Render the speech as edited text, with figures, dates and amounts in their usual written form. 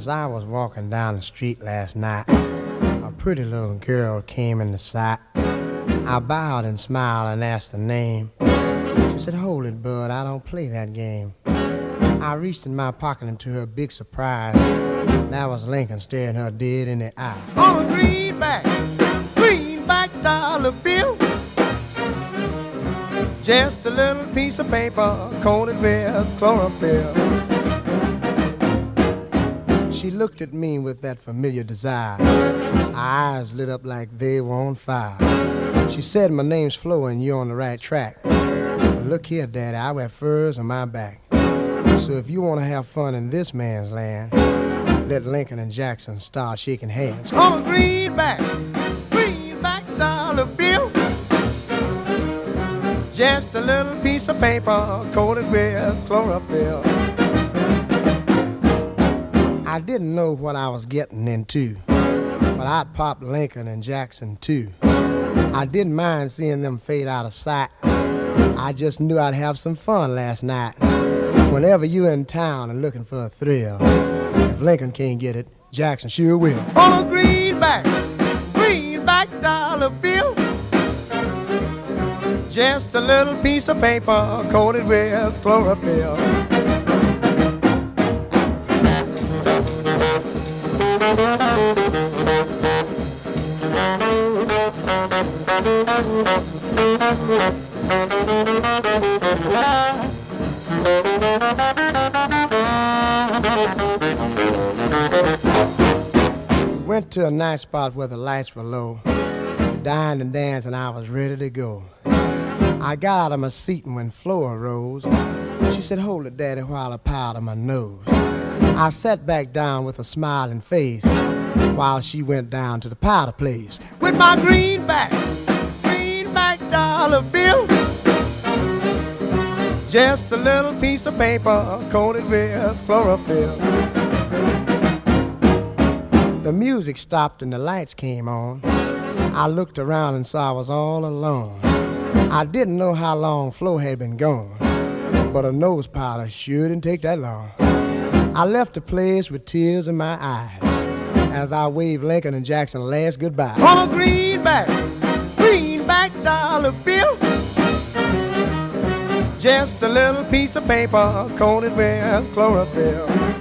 As I was walking down the street last night, a pretty little girl came into sight. I bowed and smiled and asked her name. She said, "Hold it, bud, I don't play that game." I reached in my pocket, and to her big surprise, that was Lincoln staring her dead in the eye. On a greenback dollar bill, just a little piece of paper coated with chlorophyll. She looked at me with that familiar desire. Her eyes lit up like they were on fire. She said, "My name's Flo and you're on the right track. But look here, Daddy, I wear furs on my back. So if you want to have fun in this man's land, let Lincoln and Jackson start shaking hands." On a greenback dollar bill, just a little piece of paper coated with chlorophyll. I didn't know what I was getting into, but I'd pop Lincoln and Jackson too. I didn't mind seeing them fade out of sight. I just knew I'd have some fun last night. Whenever you're in town and looking for a thrill, if Lincoln can't get it, Jackson sure will. On a greenback dollar bill, just a little piece of paper coated with chlorophyll. We went to a nice spot where the lights were low. Dined and danced and I was ready to go. I got out of my seat and when Flo arose, she said, "Hold it, Daddy, while I powder my nose." I sat back down with a smiling face while she went down to the powder place with my greenback dollar bill, just a little piece of paper coated with chlorophyll. The music stopped and the lights came on. I looked around and saw I was all alone. I didn't know how long Flo had been gone, but a nose powder sure didn't take that long. I left the place with tears in my eyes as I waved Lincoln and Jackson last goodbye. On a greenback dollar bill, just a little piece of paper coated with chlorophyll.